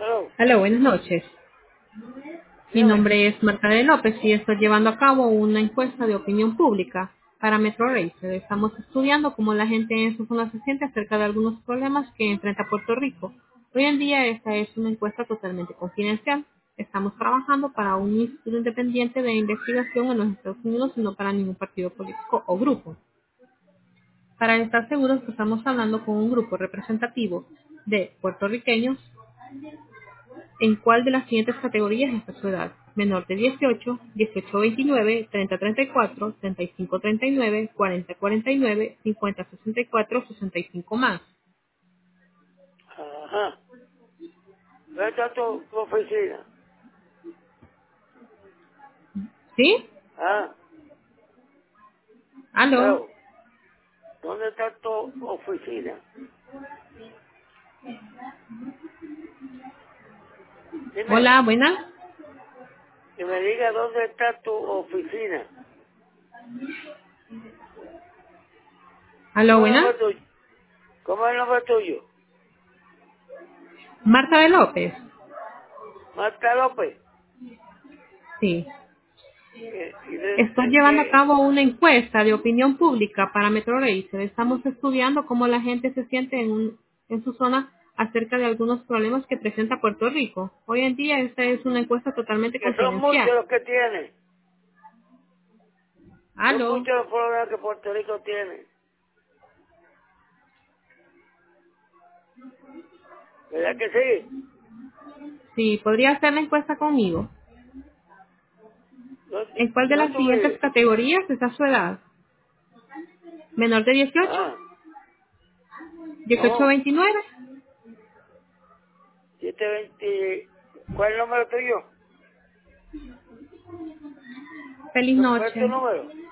Hello. Hola, buenas noches. Mi Dígame. nombre es Marta de López y estoy llevando a cabo una encuesta de opinión pública para Metro Racer. Estamos estudiando cómo la gente en su zona se siente acerca de algunos problemas que enfrenta Puerto Rico. Hoy en día esta es una encuesta totalmente confidencial. Estamos trabajando para un instituto independiente de investigación en los Estados Unidos y no para ningún partido político o grupo. Para estar seguros que estamos hablando con un grupo representativo de puertorriqueños. ¿En cuál de las siguientes categorías está su edad? Menor de 18, 18 a 29, 30 a 34, 35 a 39, 40 a 49, 50 a 64, 65 más. Ajá. ¿Dónde está tu oficina? ¿Sí? Ah, ¿Aló? hello. ¿Dónde está tu oficina? Dime, Hola, buenas. que me diga dónde está tu oficina. ¿Aló, ¿Cómo es el buenas? nombre tuyo? ¿Cómo es el nombre tuyo? Marta de López. Marta López. Sí. ¿Y de, Estoy de llevando a qué? cabo una encuesta de opinión pública para Metro Racer. Estamos estudiando cómo la gente se siente en su zona acerca de algunos problemas que presenta Puerto Rico. Hoy en día esta es una encuesta totalmente Que son muchos confidencial. los que tiene. Son ¿Aló? muchos los problemas que Puerto Rico tiene. ¿Verdad que sí? Sí, podría hacer la encuesta conmigo. ¿En cuál de ¿Dónde las tú siguientes vives? categorías está su edad? ¿Menor de 18? Ah, ¿18 a no. 29? 720. ¿Cuál es el número tuyo? Feliz ¿Cuál es tu noche. número?